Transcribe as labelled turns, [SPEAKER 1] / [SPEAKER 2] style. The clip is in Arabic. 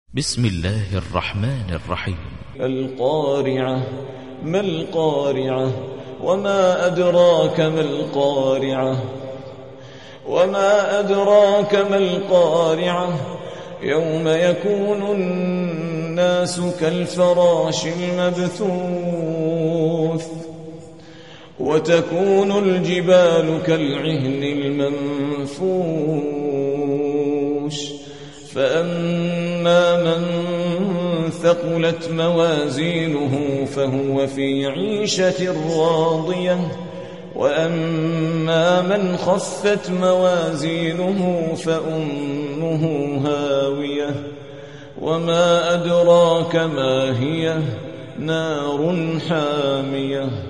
[SPEAKER 1] بسم الله الرحمن الرحيم.
[SPEAKER 2] القارعة. ما القارعة؟ وما أدراك ما القارعة؟ وما أدراك ما القارعة؟ يوم يكون الناس كالفراش المبثوث وتكون الجبال كالعهن المنفوش فأما من ثقلت موازينه فهو في عيشة راضية وأما من خفت موازينه فأمه هاوية وما أدراك ما هي نار حامية.